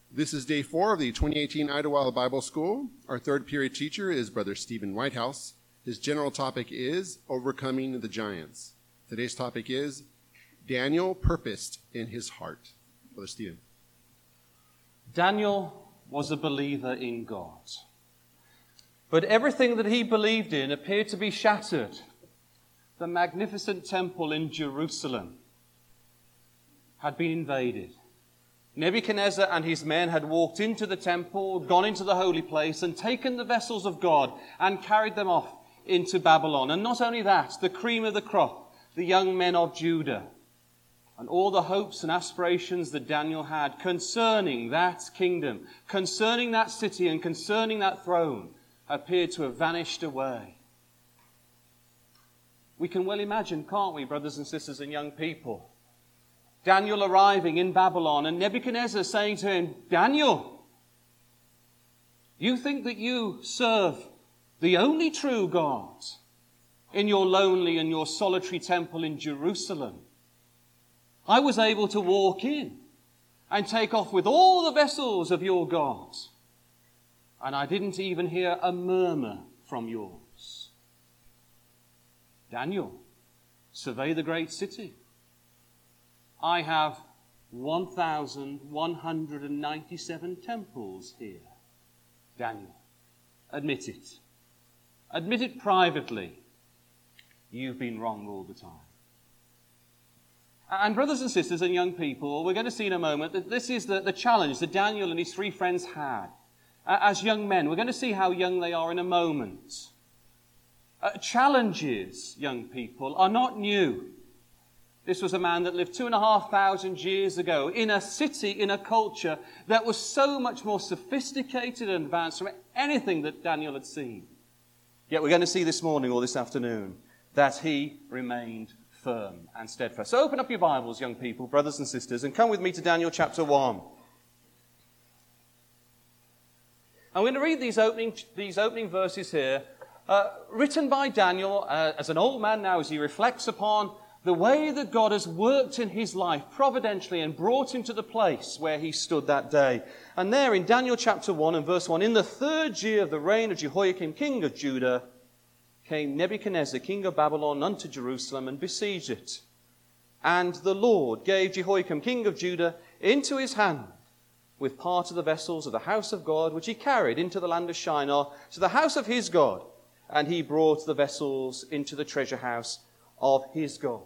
This is day 4 of the 2018 Idlewild Bible School. Our third period teacher is Brother Stephen Whitehouse. His general topic is Overcoming the Giants. Today's topic is Daniel Purposed in His Heart. Brother Stephen. Daniel was a believer in God. But everything that he believed in appeared to be shattered. The magnificent temple in Jerusalem had been invaded. Nebuchadnezzar and his men had walked into the temple, gone into the holy place, and taken the vessels of God and carried them off into Babylon. And not only that, the cream of the crop, the young men of Judah, and all the hopes and aspirations that Daniel had concerning that kingdom, concerning that city, and concerning that throne, appeared to have vanished away. We can well imagine, can't we, brothers and sisters and young people, Daniel arriving in Babylon and Nebuchadnezzar saying to him, Daniel, you think that you serve the only true God in your lonely and your solitary temple in Jerusalem. I was able to walk in and take off with all the vessels of your God, and I didn't even hear a murmur from yours. Daniel, survey the great city. I have 1,197 temples here. Daniel, admit it. Admit it privately. You've been wrong all the time. And brothers and sisters and young people, we're going to see in a moment that this is the challenge that Daniel and his three friends had. As young men, we're going to see how young they are in a moment. Challenges, young people, are not new. This was a man that lived 2,500 years ago in a city, in a culture that was so much more sophisticated and advanced from anything that Daniel had seen. Yet we're going to see this morning or this afternoon that he remained firm and steadfast. So open up your Bibles, young people, brothers and sisters, and come with me to Daniel chapter 1. I'm going to read these opening verses here, written by Daniel as an old man now, as he reflects upon the way that God has worked in his life providentially and brought him to the place where he stood that day. And there in Daniel chapter 1 and verse 1, in the 3rd year of the reign of Jehoiakim, king of Judah, came Nebuchadnezzar, king of Babylon, unto Jerusalem and besieged it. And the Lord gave Jehoiakim, king of Judah, into his hand with part of the vessels of the house of God, which he carried into the land of Shinar, to the house of his God. And he brought the vessels into the treasure house of his God.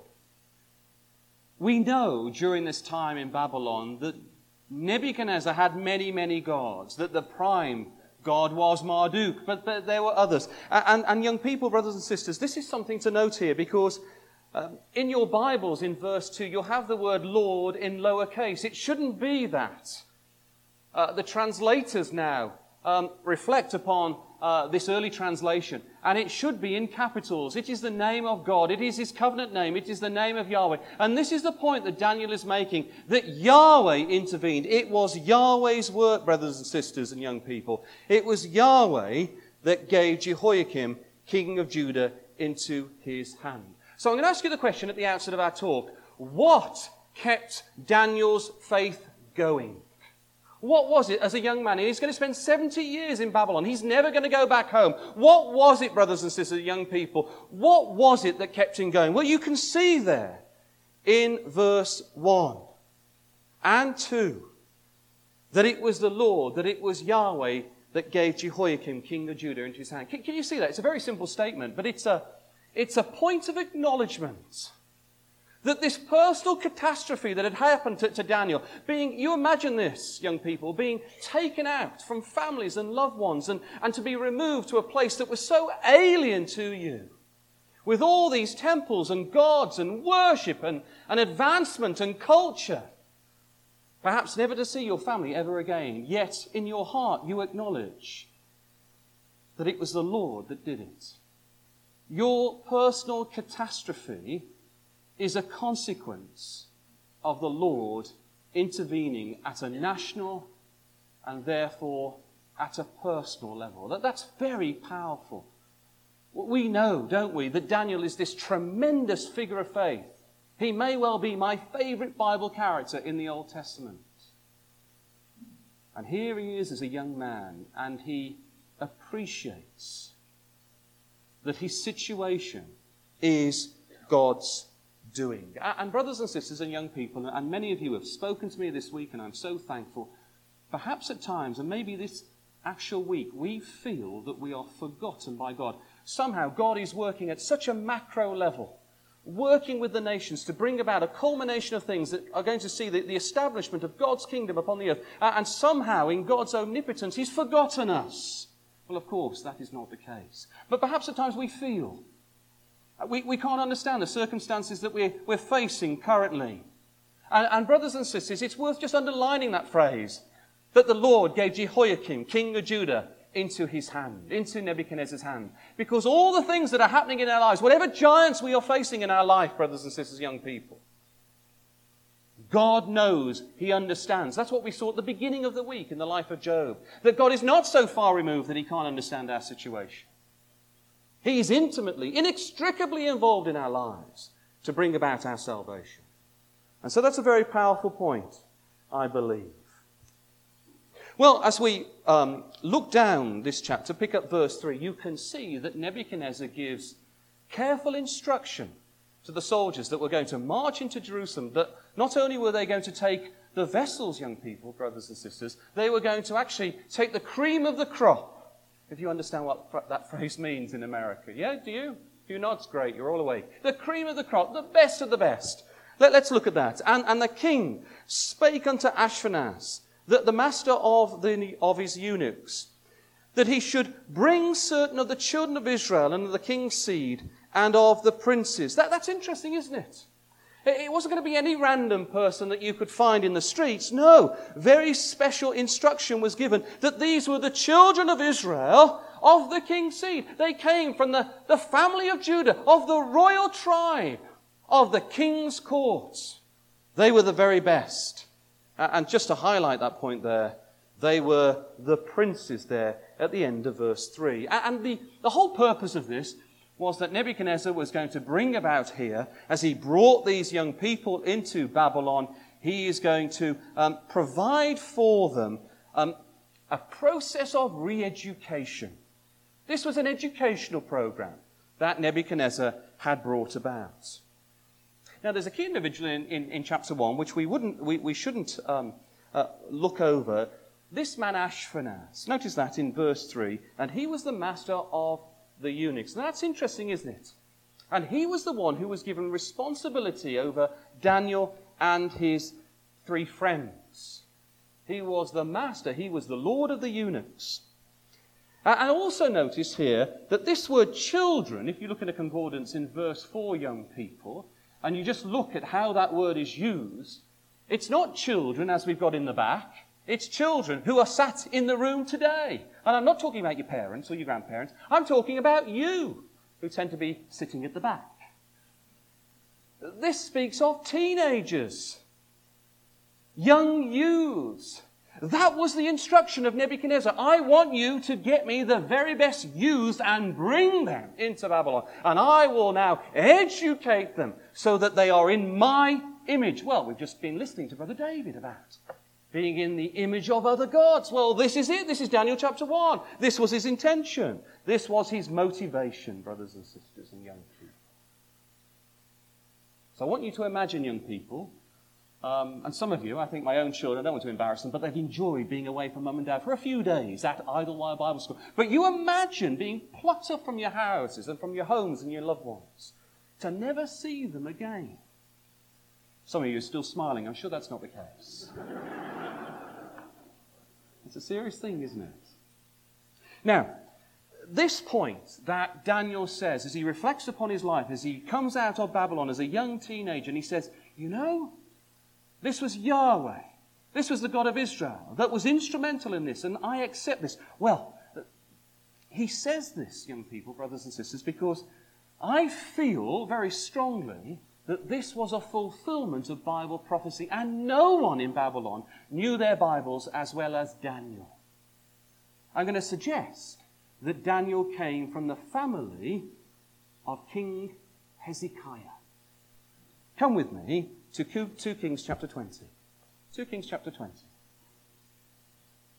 We know during this time in Babylon that Nebuchadnezzar had many, many gods, that the prime god was Marduk, but there were others. And young people, brothers and sisters, this is something to note here, because in your Bibles in verse 2, you'll have the word Lord in lowercase. It shouldn't be that. The translators now reflect upon this early translation, and it should be in capitals. It is the name of God. It is his covenant name. It is the name of Yahweh. And this is the point that Daniel is making, that Yahweh intervened. It was Yahweh's work, brothers and sisters and young people. It was Yahweh that gave Jehoiakim, king of Judah, into his hand. So I'm going to ask you the question at the outset of our talk. What kept Daniel's faith going? What was it as a young man? He's going to spend 70 years in Babylon. He's never going to go back home. What was it, brothers and sisters, young people? What was it that kept him going? Well, you can see there in verse 1 and 2 that it was the Lord, that it was Yahweh that gave Jehoiakim, king of Judah, into his hand. Can you see that? It's a very simple statement, but it's a point of acknowledgement that this personal catastrophe that had happened to Daniel, you imagine this, young people, being taken out from families and loved ones and to be removed to a place that was so alien to you, with all these temples and gods and worship and advancement and culture. Perhaps never to see your family ever again, yet in your heart you acknowledge that it was the Lord that did it. Your personal catastrophe is a consequence of the Lord intervening at a national and therefore at a personal level. That's very powerful. We know, don't we, that Daniel is this tremendous figure of faith. He may well be my favorite Bible character in the Old Testament. And here he is as a young man, and he appreciates that his situation is God's doing. And brothers and sisters and young people, and many of you have spoken to me this week, and I'm so thankful. Perhaps at times, and maybe this actual week, we feel that we are forgotten by God. Somehow God is working at such a macro level, working with the nations to bring about a culmination of things that are going to see the establishment of God's kingdom upon the earth. And somehow, in God's omnipotence, he's forgotten us. Well, of course, that is not the case. But perhaps at times we feel we can't understand the circumstances that we're facing currently. And brothers and sisters, it's worth just underlining that phrase, that the Lord gave Jehoiakim, king of Judah, into his hand, into Nebuchadnezzar's hand. Because all the things that are happening in our lives, whatever giants we are facing in our life, brothers and sisters, young people, God knows, he understands. That's what we saw at the beginning of the week in the life of Job. That God is not so far removed that he can't understand our situation. He is intimately, inextricably involved in our lives to bring about our salvation. And so that's a very powerful point, I believe. Well, as we look down this chapter, pick up verse 3, you can see that Nebuchadnezzar gives careful instruction to the soldiers that were going to march into Jerusalem, that not only were they going to take the vessels, young people, brothers and sisters, they were going to actually take the cream of the crop. If you understand what that phrase means in America. Yeah, do you? If you not, it's great, you're all awake. The cream of the crop, the best of the best. Let's look at that. And the king spake unto Ashpenaz, that the master of his eunuchs, that he should bring certain of the children of Israel and of the king's seed and of the princes. That's interesting, isn't it? It wasn't going to be any random person that you could find in the streets. No, very special instruction was given that these were the children of Israel of the king's seed. They came from the family of Judah, of the royal tribe of the king's courts. They were the very best. And just to highlight that point there, they were the princes there at the end of verse 3. And the whole purpose of this was that Nebuchadnezzar was going to bring about here, as he brought these young people into Babylon, he is going to provide for them a process of re-education. This was an educational program that Nebuchadnezzar had brought about. Now, there's a key individual in chapter 1, which we shouldn't look over. This man Ashpenaz, notice that in verse 3, and he was the master of the eunuchs. Now, that's interesting, isn't it? And he was the one who was given responsibility over Daniel and his 3 friends. He was the master, he was the lord of the eunuchs. And also notice here that this word children, if you look at a concordance in verse 4, young people, and you just look at how that word is used, it's not children as we've got in the back. It's children who are sat in the room today. And I'm not talking about your parents or your grandparents. I'm talking about you, who tend to be sitting at the back. This speaks of teenagers, young youths. That was the instruction of Nebuchadnezzar. I want you to get me the very best youths and bring them into Babylon. And I will now educate them so that they are in my image. Well, we've just been listening to Brother David about being in the image of other gods. Well, this is it. This is Daniel chapter 1. This was his intention. This was his motivation, brothers and sisters and young people. So I want you to imagine, young people, and some of you, I think my own children, I don't want to embarrass them, but they've enjoyed being away from mum and dad for a few days at Idlewild Bible School. But you imagine being plucked up from your houses and from your homes and your loved ones to never see them again. Some of you are still smiling. I'm sure that's not the case. It's a serious thing, isn't it? Now, this point that Daniel says, as he reflects upon his life, as he comes out of Babylon as a young teenager, and he says, you know, this was Yahweh. This was the God of Israel that was instrumental in this, and I accept this. Well, he says this, young people, brothers and sisters, because I feel very strongly that this was a fulfillment of Bible prophecy, and no one in Babylon knew their Bibles as well as Daniel. I'm going to suggest that Daniel came from the family of King Hezekiah. Come with me to 2 Kings chapter 20. 2 Kings chapter 20.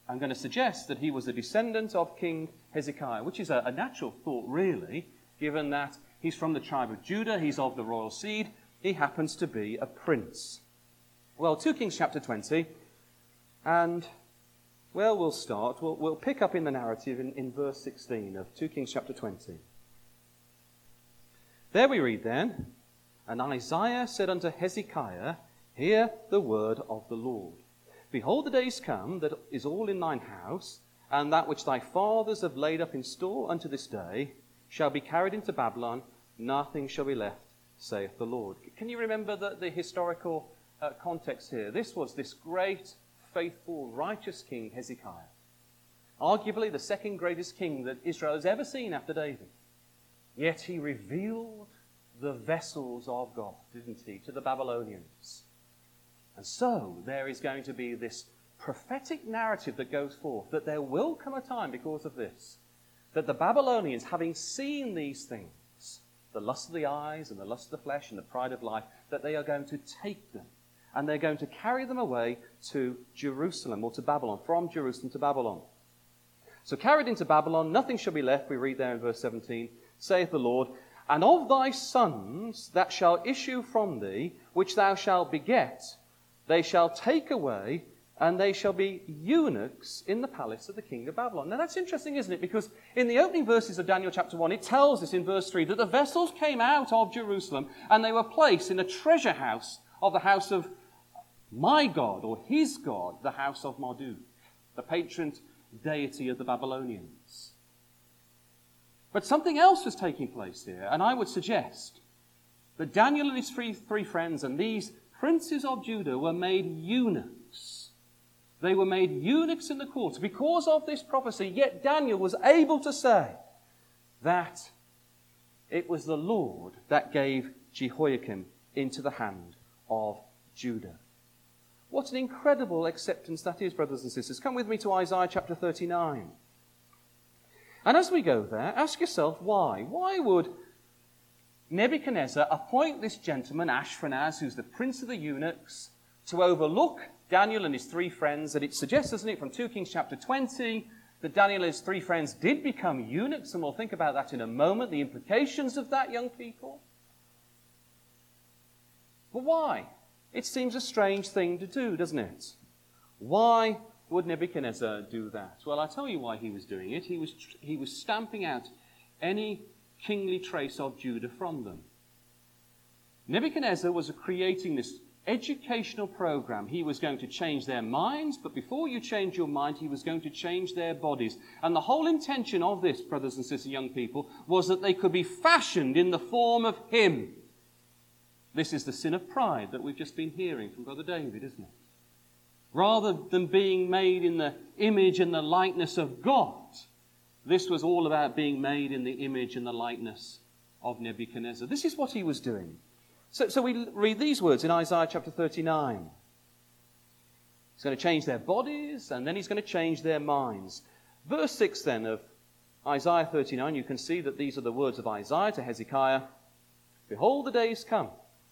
I'm going to suggest that he was a descendant of King Hezekiah, which is a natural thought, really, given that he's from the tribe of Judah, he's of the royal seed, he happens to be a prince. Well, 2 Kings chapter 20, and, well, we'll start. We'll pick up in the narrative in verse 16 of 2 Kings chapter 20. There we read then, "And Isaiah said unto Hezekiah, Hear the word of the Lord. Behold, the days come that is all in thine house, and that which thy fathers have laid up in store unto this day shall be carried into Babylon, nothing shall be left, saith the Lord." Can you remember the historical context here? This was this great, faithful, righteous king Hezekiah, arguably the second greatest king that Israel has ever seen after David. Yet he revealed the vessels of God, didn't he, to the Babylonians. And so there is going to be this prophetic narrative that goes forth, that there will come a time because of this, that the Babylonians, having seen these things, the lust of the eyes and the lust of the flesh and the pride of life, that they are going to take them and they're going to carry them away to Jerusalem, or to Babylon, from Jerusalem to Babylon. So carried into Babylon, nothing shall be left, we read there in verse 17, saith the Lord, "And of thy sons that shall issue from thee, which thou shalt beget, they shall take away, and they shall be eunuchs in the palace of the king of Babylon." Now that's interesting, isn't it? Because in the opening verses of Daniel chapter 1, it tells us in verse 3 that the vessels came out of Jerusalem and they were placed in a treasure house of the house of my God, or his God, the house of Marduk, the patron deity of the Babylonians. But something else was taking place here, and I would suggest that Daniel and his three friends and these princes of Judah were made eunuchs. They were made eunuchs in the court because of this prophecy, yet Daniel was able to say that it was the Lord that gave Jehoiakim into the hand of Judah. What an incredible acceptance that is, brothers and sisters. Come with me to Isaiah chapter 39. And as we go there, ask yourself why. Why would Nebuchadnezzar appoint this gentleman, Ashpenaz, who's the prince of the eunuchs, to overlook Daniel and his three friends? And it suggests, doesn't it, from 2 Kings chapter 20, that Daniel and his three friends did become eunuchs, and we'll think about that in a moment, the implications of that, young people. But why? It seems a strange thing to do, doesn't it? Why would Nebuchadnezzar do that? Well, I'll tell you why he was doing it. He was stamping out any kingly trace of Judah from them. Nebuchadnezzar was creating this educational program. He was going to change their minds, but before you change your mind, he was going to change their bodies. And the whole intention of this, brothers and sisters, young people, was that they could be fashioned in the form of him. This is the sin of pride that we've just been hearing from Brother David, isn't it? Rather than being made in the image and the likeness of God, this was all about being made in the image and the likeness of Nebuchadnezzar. This is what he was doing. So we read these words in Isaiah chapter 39. He's going to change their bodies, and then he's going to change their minds. Verse 6 then of Isaiah 39, you can see that these are the words of Isaiah to Hezekiah. "Behold, the days come,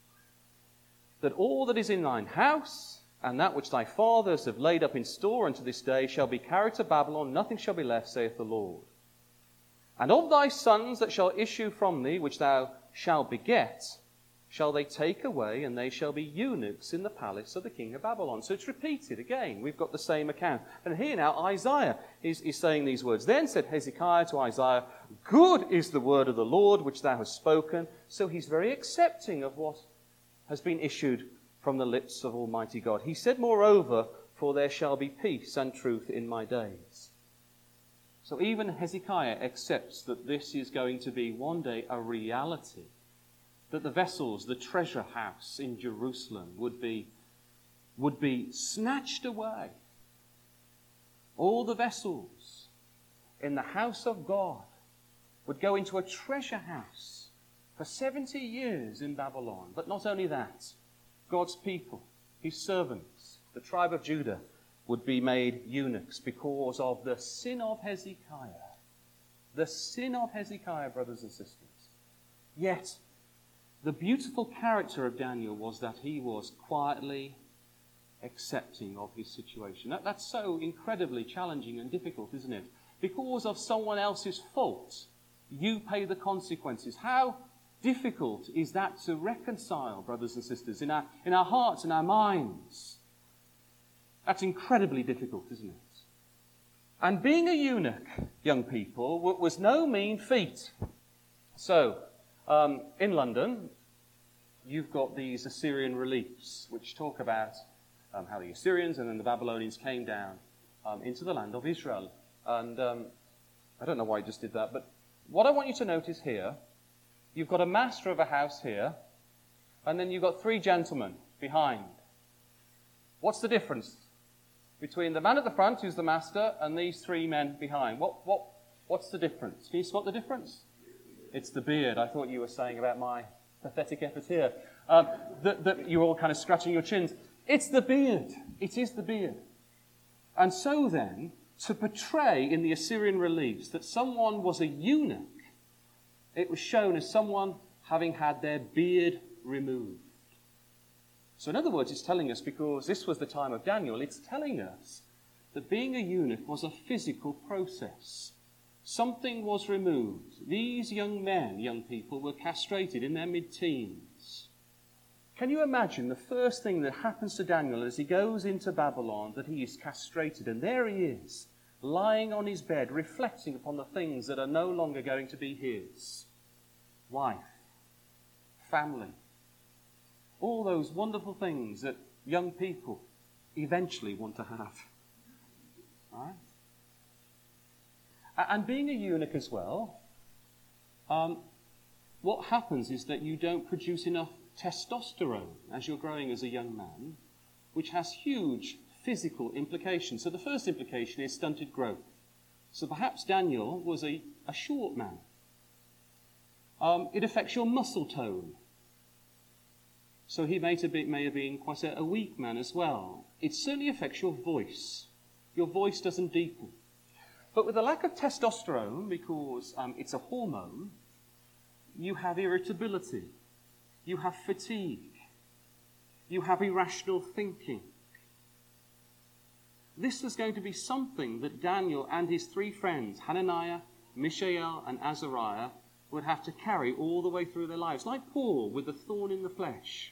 that all that is in thine house, and that which thy fathers have laid up in store unto this day, shall be carried to Babylon, nothing shall be left, saith the Lord. And of thy sons that shall issue from thee, which thou shalt beget, shall they take away, and they shall be eunuchs in the palace of the king of Babylon." So it's repeated again. We've got the same account. And here now Isaiah is saying these words. "Then said Hezekiah to Isaiah, Good is the word of the Lord which thou hast spoken." So he's very accepting of what has been issued from the lips of Almighty God. He said, "Moreover, for there shall be peace and truth in my days." So even Hezekiah accepts that this is going to be one day a reality, that the vessels, the treasure house in Jerusalem would be snatched away. All the vessels in the house of God would go into a treasure house for 70 years in Babylon. But not only that, God's people, his servants, the tribe of Judah, would be made eunuchs because of the sin of Hezekiah. The sin of Hezekiah, brothers and sisters. Yet, the beautiful character of Daniel was that he was quietly accepting of his situation. That's so incredibly challenging and difficult, isn't it? Because of someone else's fault, you pay the consequences. How difficult is that to reconcile, brothers and sisters, in our hearts and our minds? That's incredibly difficult, isn't it? And being a eunuch, young people, was no mean feat. So, in London, you've got these Assyrian reliefs, which talk about how the Assyrians and then the Babylonians came down into the land of Israel. And I don't know why I just did that, but what I want you to notice here, you've got a master of a house here, and then you've got 3 gentlemen behind. What's the difference between the man at the front, who's the master, and these 3 men behind? What's the difference? Can you spot the difference? It's the beard. I thought you were saying about my pathetic effort here. That you're all kind of scratching your chins. It's the beard. It is the beard. And so then, to portray in the Assyrian reliefs that someone was a eunuch, it was shown as someone having had their beard removed. So in other words, it's telling us, because this was the time of Daniel, it's telling us that being a eunuch was a physical process. Something was removed. These young people, were castrated in their mid-teens. Can you imagine the first thing that happens to Daniel as he goes into Babylon, that he is castrated, and there he is, lying on his bed, reflecting upon the things that are no longer going to be his. Wife, family, all those wonderful things that young people eventually want to have. Right? And being a eunuch as well, what happens is that you don't produce enough testosterone as you're growing as a young man, which has huge physical implications. So the first implication is stunted growth. So perhaps Daniel was a short man. It affects your muscle tone. So he may have been quite a weak man as well. It certainly affects your voice. Your voice doesn't deepen. But with a lack of testosterone, because it's a hormone, you have irritability. You have fatigue. You have irrational thinking. This was going to be something that Daniel and his 3 friends, Hananiah, Mishael, and Azariah, would have to carry all the way through their lives, like Paul with the thorn in the flesh.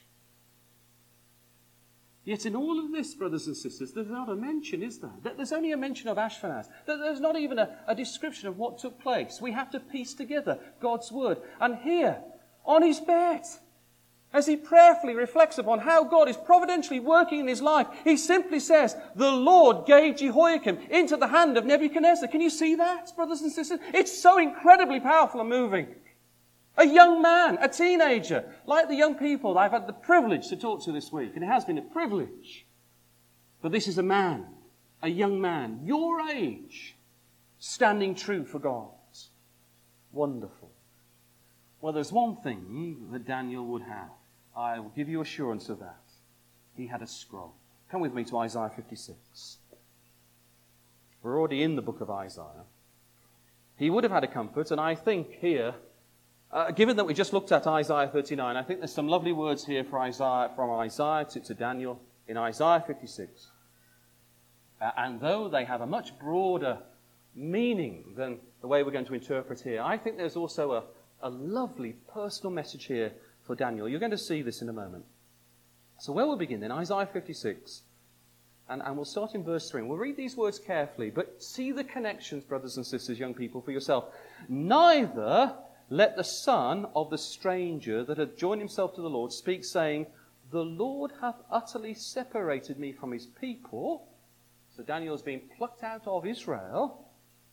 Yet in all of this, brothers and sisters, there's not a mention, is there? There's only a mention of Ashpenaz. There's not even a description of what took place. We have to piece together God's word. And here, on his bed, as he prayerfully reflects upon how God is providentially working in his life, he simply says, the Lord gave Jehoiakim into the hand of Nebuchadnezzar. Can you see that, brothers and sisters? It's so incredibly powerful and moving. A young man, a teenager, like the young people I've had the privilege to talk to this week, and it has been a privilege. But this is a man, a young man, your age, standing true for God. Wonderful. Well, there's one thing that Daniel would have. I will give you assurance of that. He had a scroll. Come with me to Isaiah 56. We're already in the book of Isaiah. He would have had a comfort, and I think here, given that we just looked at Isaiah 39, I think there's some lovely words here for Isaiah, from Isaiah to Daniel in Isaiah 56. And though they have a much broader meaning than the way we're going to interpret here, I think there's also a lovely personal message here for Daniel. You're going to see this in a moment. So where we'll begin then, Isaiah 56, and we'll start in verse 3. And we'll read these words carefully, but see the connections, brothers and sisters, young people, for yourself. Neither let the son of the stranger that hath joined himself to the Lord speak, saying, the Lord hath utterly separated me from his people. So Daniel has been plucked out of Israel.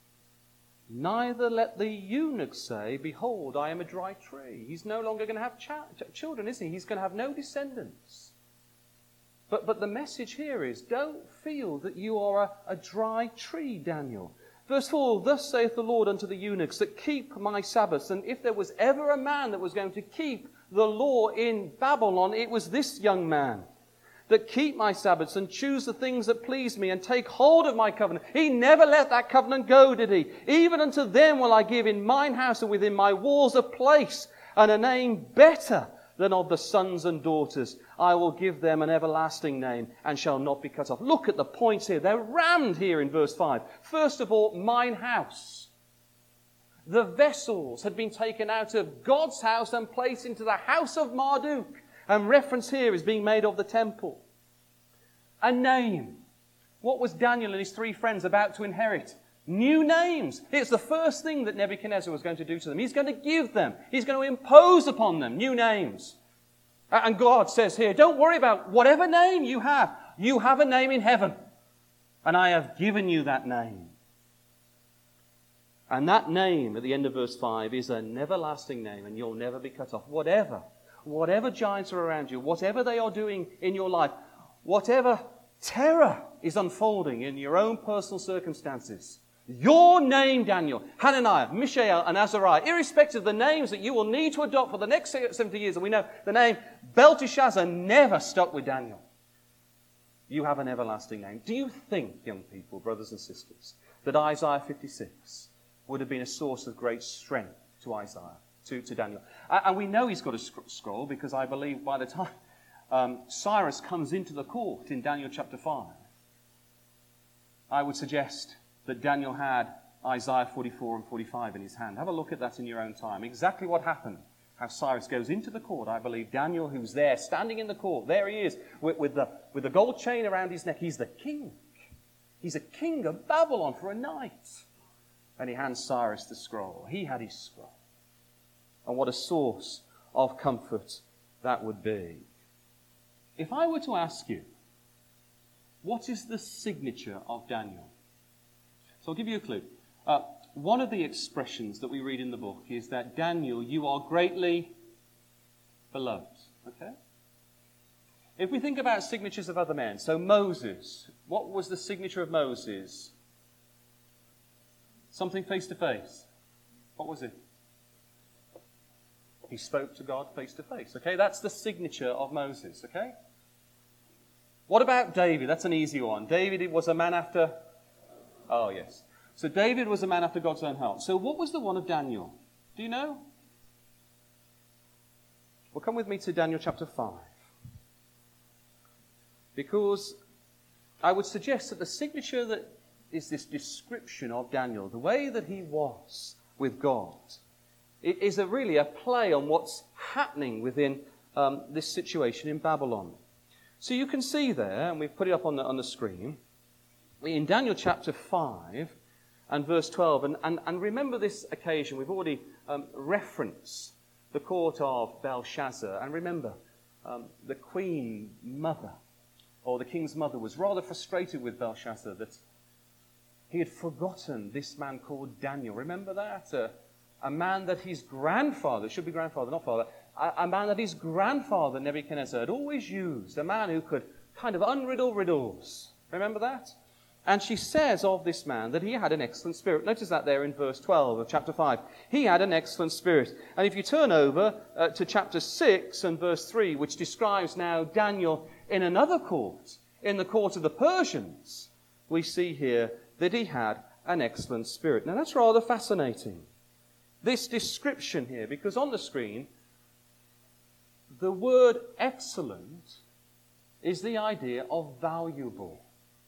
Neither let the eunuch say, behold, I am a dry tree. He's no longer going to have children, is he? He's going to have no descendants. But the message here is, don't feel that you are a dry tree, Daniel. Verse 4, thus saith the Lord unto the eunuchs that keep my Sabbaths. And if there was ever a man that was going to keep the law in Babylon, it was this young man. That keep my Sabbaths and choose the things that please me and take hold of my covenant. He never let that covenant go, did he? Even unto them will I give in mine house and within my walls a place and a name better than of the sons and daughters. I will give them an everlasting name and shall not be cut off. Look at the points here. They're rammed here in verse 5. First of all, mine house. The vessels had been taken out of God's house and placed into the house of Marduk. And reference here is being made of the temple. A name. What was Daniel and his 3 friends about to inherit? New names. It's the first thing that Nebuchadnezzar was going to do to them. He's going to give them. He's going to impose upon them new names. And God says here, don't worry about whatever name you have. You have a name in heaven. And I have given you that name. And that name at the end of verse 5 is an everlasting name, and you'll never be cut off. Whatever giants are around you, whatever they are doing in your life, whatever terror is unfolding in your own personal circumstances, your name, Daniel, Hananiah, Mishael, and Azariah, irrespective of the names that you will need to adopt for the next 70 years, and we know the name Belteshazzar never stuck with Daniel. You have an everlasting name. Do you think, young people, brothers and sisters, that Isaiah 56 would have been a source of great strength to Isaiah, to Daniel? And we know he's got a scroll because I believe by the time Cyrus comes into the court in Daniel chapter 5, I would suggest that Daniel had Isaiah 44 and 45 in his hand. Have a look at that in your own time. Exactly what happened. How Cyrus goes into the court. I believe Daniel, who's there, standing in the court, there he is, with the gold chain around his neck. He's the king. He's a king of Babylon for a night. And he hands Cyrus the scroll. He had his scroll. And what a source of comfort that would be. If I were to ask you, what is the signature of Daniel? So I'll give you a clue. One of the expressions that we read in the book is that, Daniel, you are greatly beloved. Okay? If we think about signatures of other men, so Moses, what was the signature of Moses? Something face to face. What was it? He spoke to God face to face. Okay, that's the signature of Moses. Okay? What about David? That's an easy one. David was a man after... Oh, yes. So David was a man after God's own heart. So what was the one of Daniel? Do you know? Well, come with me to Daniel chapter 5. Because I would suggest that the signature that is this description of Daniel, the way that he was with God, it is really a play on what's happening within this situation in Babylon. So you can see there, and we've put it up on the screen, in Daniel chapter 5 and verse 12, and remember this occasion, we've already referenced the court of Belshazzar, and remember, the queen mother, or the king's mother, was rather frustrated with Belshazzar that he had forgotten this man called Daniel. Remember that? A man that his grandfather, should be grandfather, not father, a man that his grandfather Nebuchadnezzar had always used, a man who could kind of unriddle riddles. Remember that? And she says of this man that he had an excellent spirit. Notice that there in verse 12 of chapter 5. He had an excellent spirit. And if you turn over to chapter 6 and verse 3, which describes now Daniel in another court, in the court of the Persians, we see here that he had an excellent spirit. Now that's rather fascinating, this description here, because on the screen, the word excellent is the idea of valuable.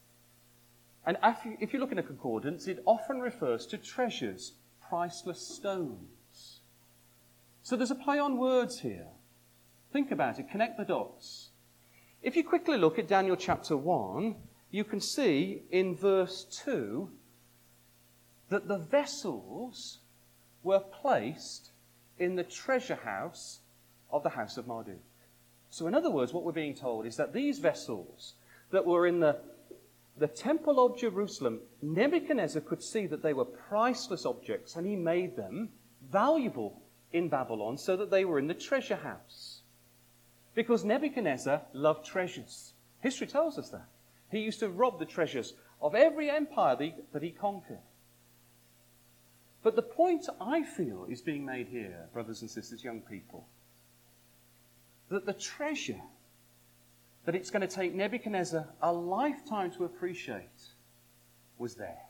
And if you look in a concordance, it often refers to treasures, priceless stones. So there's a play on words here. Think about it, connect the dots. If you quickly look at Daniel chapter 1, you can see in verse 2 that the vessels were placed in the treasure house of the house of Marduk. So in other words, what we're being told is that these vessels that were in the temple of Jerusalem, Nebuchadnezzar could see that they were priceless objects, and he made them valuable in Babylon so that they were in the treasure house. Because Nebuchadnezzar loved treasures. History tells us that. He used to rob the treasures of every empire that he conquered. But the point I feel is being made here, brothers and sisters, young people, that the treasure that it's going to take Nebuchadnezzar a lifetime to appreciate was there.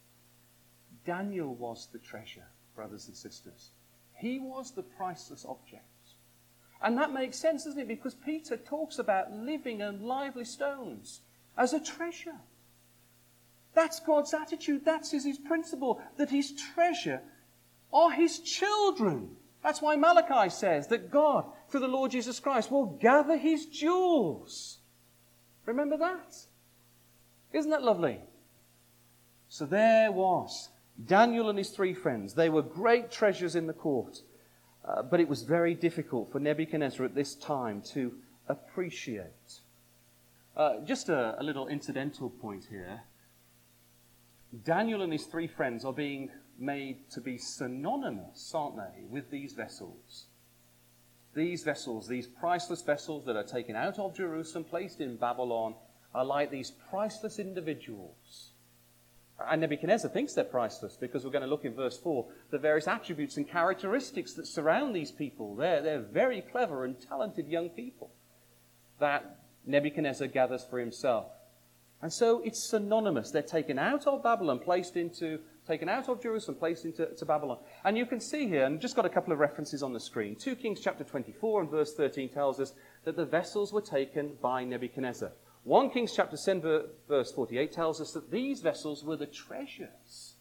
Daniel was the treasure, brothers and sisters. He was the priceless object. And that makes sense, doesn't it? Because Peter talks about living and lively stones as a treasure. That's God's attitude. That's his principle, that his treasure are his children. That's why Malachi says that God, through the Lord Jesus Christ, will gather his jewels. Remember that? Isn't that lovely? So there was Daniel and his 3 friends. They were great treasures in the court. But it was very difficult for Nebuchadnezzar at this time to appreciate. Just a little incidental point here. Daniel and his 3 friends are being made to be synonymous, aren't they, with these vessels. These vessels, these priceless vessels that are taken out of Jerusalem, placed in Babylon, are like these priceless individuals. And Nebuchadnezzar thinks they're priceless because we're going to look in verse 4, the various attributes and characteristics that surround these people. They're very clever and talented young people that Nebuchadnezzar gathers for himself. And so it's synonymous. They're taken out of Babylon, taken out of Jerusalem, placed into Babylon. And you can see here, and just got a couple of references on the screen, 2 Kings chapter 24 and verse 13 tells us that the vessels were taken by Nebuchadnezzar. 1 Kings chapter 10 verse 48 tells us that these vessels were the treasures.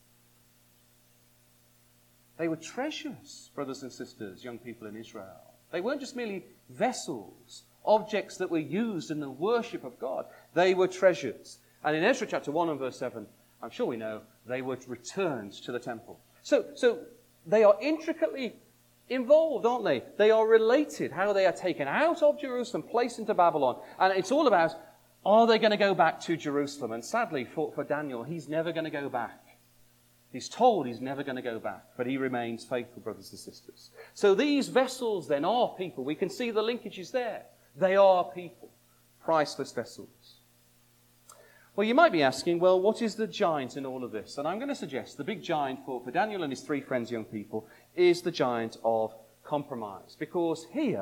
They were treasures, brothers and sisters, young people in Israel. They weren't just merely vessels, objects that were used in the worship of God. They were treasures. And in Ezra chapter 1 and verse 7, I'm sure we know, they were returned to the temple. So they are intricately involved, aren't they? They are related, how they are taken out of Jerusalem, placed into Babylon. And it's all about, are they going to go back to Jerusalem? And sadly for Daniel, he's never going to go back. He's told he's never going to go back, but he remains faithful, brothers and sisters. So these vessels then are people. We can see the linkages there. They are people, priceless vessels. Well, you might be asking, well, what is the giant in all of this? And I'm going to suggest the big giant for Daniel and his 3 friends, young people, is the giant of compromise. Because here,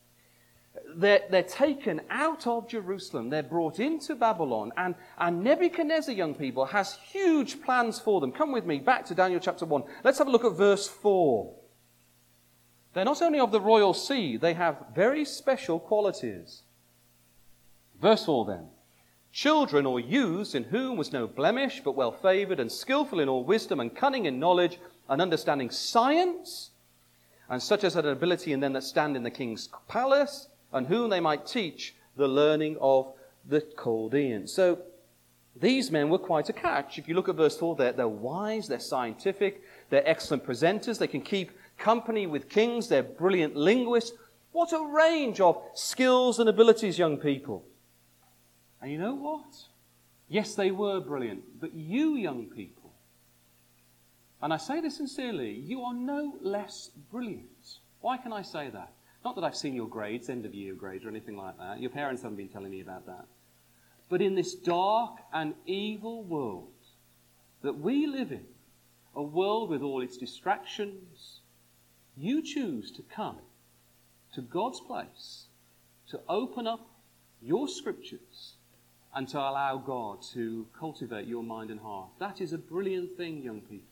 they're taken out of Jerusalem, they're brought into Babylon, and Nebuchadnezzar, young people, has huge plans for them. Come with me back to Daniel chapter 1. Let's have a look at verse 4. They're not only of the royal seed, they have very special qualities. Verse 4 then. Children or youths in whom was no blemish, but well favored and skillful in all wisdom and cunning in knowledge and understanding science, and such as had an ability in them that stand in the king's palace, and whom they might teach the learning of the Chaldeans. So these men were quite a catch. If you look at verse 4, they're wise, they're scientific, they're excellent presenters, they can keep company with kings, they're brilliant linguists. What a range of skills and abilities, young people. And you know what? Yes, they were brilliant, but you young people, and I say this sincerely, you are no less brilliant. Why can I say that? Not that I've seen your grades, end of year grades or anything like that. Your parents haven't been telling me about that. But in this dark and evil world that we live in, a world with all its distractions, you choose to come to God's place, to open up your scriptures, and to allow God to cultivate your mind and heart. That is a brilliant thing, young people.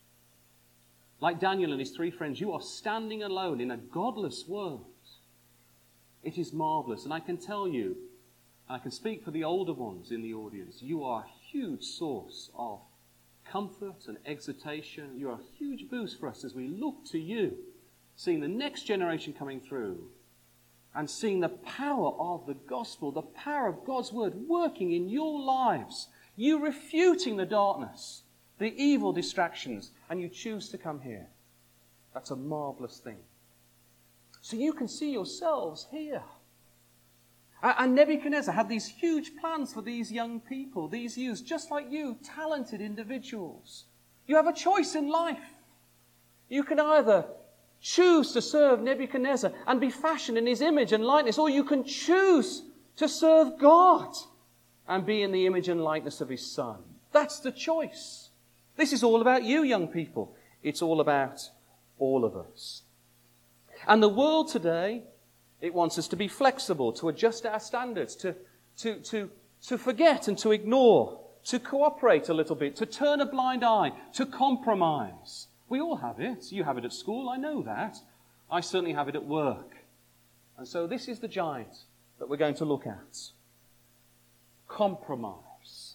Like Daniel and his 3 friends, you are standing alone in a godless world. It is marvelous. And I can tell you, and I can speak for the older ones in the audience, you are a huge source of comfort and exhortation. You are a huge boost for us as we look to you, seeing the next generation coming through, and seeing the power of the gospel, the power of God's word working in your lives. You refuting the darkness, the evil distractions, and you choose to come here. That's a marvelous thing. So you can see yourselves here. And Nebuchadnezzar had these huge plans for these young people, these youths, just like you, talented individuals. You have a choice in life. You can either choose to serve Nebuchadnezzar and be fashioned in his image and likeness, or you can choose to serve God and be in the image and likeness of his Son. That's the choice. This is all about you, young people. It's all about all of us. And the world today, it wants us to be flexible, to adjust our standards, to forget and to ignore, to cooperate a little bit, to turn a blind eye, to compromise. We all have it. You have it at school, I know that. I certainly have it at work. And so this is the giant that we're going to look at. Compromise.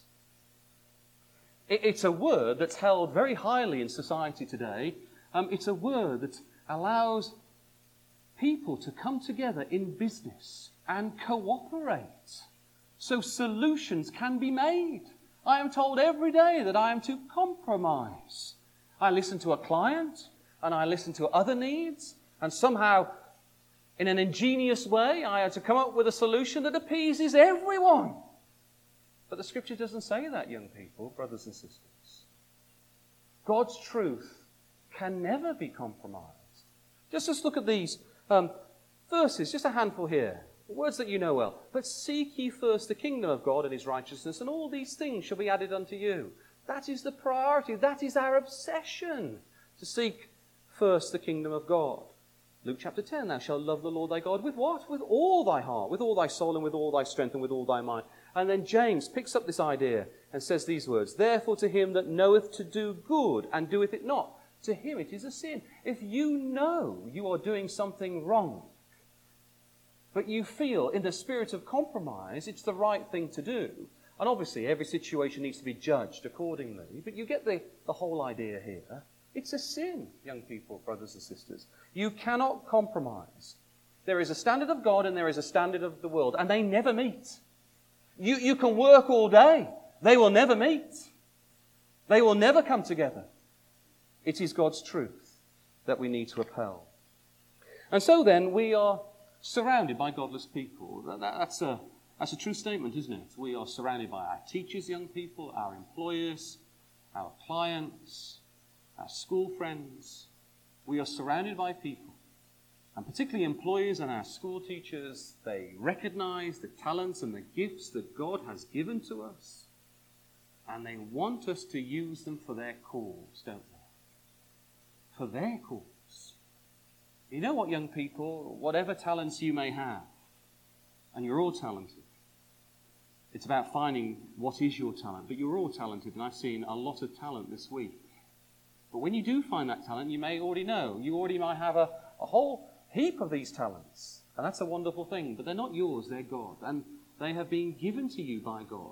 It's a word that's held very highly in society today. It's a word that allows people to come together in business and cooperate so solutions can be made. I am told every day that I am to compromise. I listen to a client and I listen to other needs, and somehow, in an ingenious way, I had to come up with a solution that appeases everyone. But the Scripture doesn't say that, young people, brothers and sisters. God's truth can never be compromised. Just look at these verses, just a handful here. Words that you know well. But seek ye first the kingdom of God and his righteousness, and all these things shall be added unto you. That is the priority. That is our obsession, to seek first the kingdom of God. Luke chapter 10, thou shalt love the Lord thy God with what? With all thy heart, with all thy soul, and with all thy strength, and with all thy mind. And then James picks up this idea and says these words, therefore to him that knoweth to do good and doeth it not, to him it is a sin. If you know you are doing something wrong, but you feel in the spirit of compromise it's the right thing to do, and obviously every situation needs to be judged accordingly, but you get the whole idea here. It's a sin, young people, brothers and sisters. You cannot compromise. There is a standard of God and there is a standard of the world, and they never meet. You can work all day. They will never meet. They will never come together. It is God's truth that we need to upheld. And so then we are surrounded by godless people. That's a true statement, isn't it? We are surrounded by our teachers, young people, our employers, our clients, our school friends. We are surrounded by people, and particularly employers and our school teachers. They recognize the talents and the gifts that God has given to us, and they want us to use them for their cause, don't they? For their cause. You know what, young people? Whatever talents you may have, and you're all talented, it's about finding what is your talent. But you're all talented, and I've seen a lot of talent this week. But when you do find that talent, you may already know. You already might have a whole heap of these talents. And that's a wonderful thing. But they're not yours, they're God. And they have been given to you by God.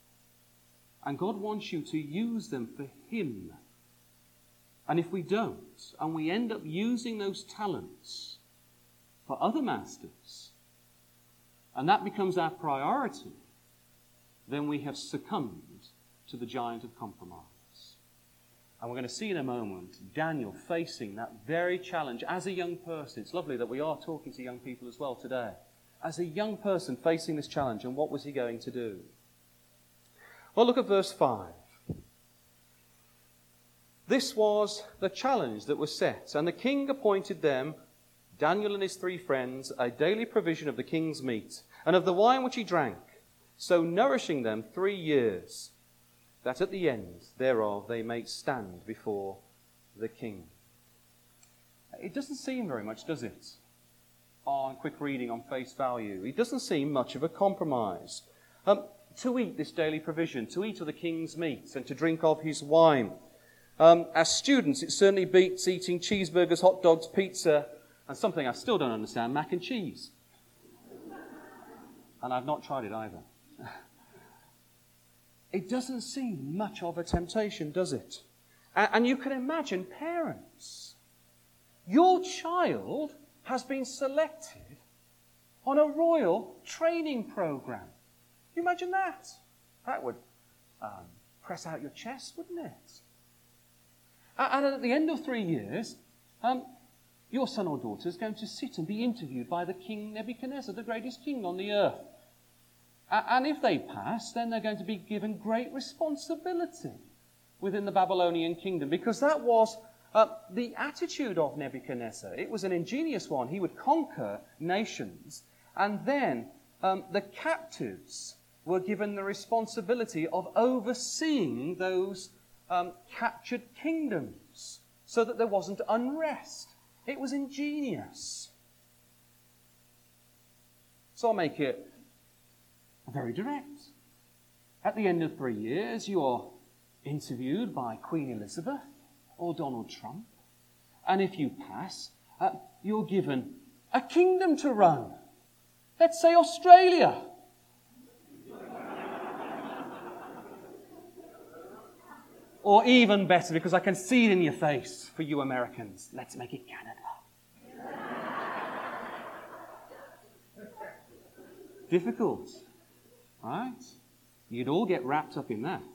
And God wants you to use them for Him. And if we don't, and we end up using those talents for other masters, and that becomes our priority, then we have succumbed to the giant of compromise. And we're going to see in a moment Daniel facing that very challenge as a young person. It's lovely that we are talking to young people as well today. As a young person facing this challenge, and what was he going to do? Well, look at verse 5. This was the challenge that was set, and the king appointed them, Daniel and his 3 friends, a daily provision of the king's meat, and of the wine which he drank, so nourishing them 3 years, that at the end thereof they may stand before the king. It doesn't seem very much, does it? On quick reading, on face value. It doesn't seem much of a compromise. To eat this daily provision, to eat of the king's meat, and to drink of his wine. As students, it certainly beats eating cheeseburgers, hot dogs, pizza, and something I still don't understand, mac and cheese. And I've not tried it either. It doesn't seem much of a temptation, does it? And you can imagine parents. Your child has been selected on a royal training program. You imagine that? That would press out your chest, wouldn't it? And at the end of 3 years, your son or daughter is going to sit and be interviewed by the King Nebuchadnezzar, the greatest king on the earth. And if they pass, then they're going to be given great responsibility within the Babylonian kingdom, because that was the attitude of Nebuchadnezzar. It was an ingenious one. He would conquer nations, and then the captives were given the responsibility of overseeing those captured kingdoms so that there wasn't unrest. It was ingenious. So I'll make it very direct. At the end of 3 years, you are interviewed by Queen Elizabeth or Donald Trump. And if you pass, you're given a kingdom to run. Let's say Australia. Or even better, because I can see it in your face for you Americans, let's make it Canada. Difficult, right? You'd all get wrapped up in that.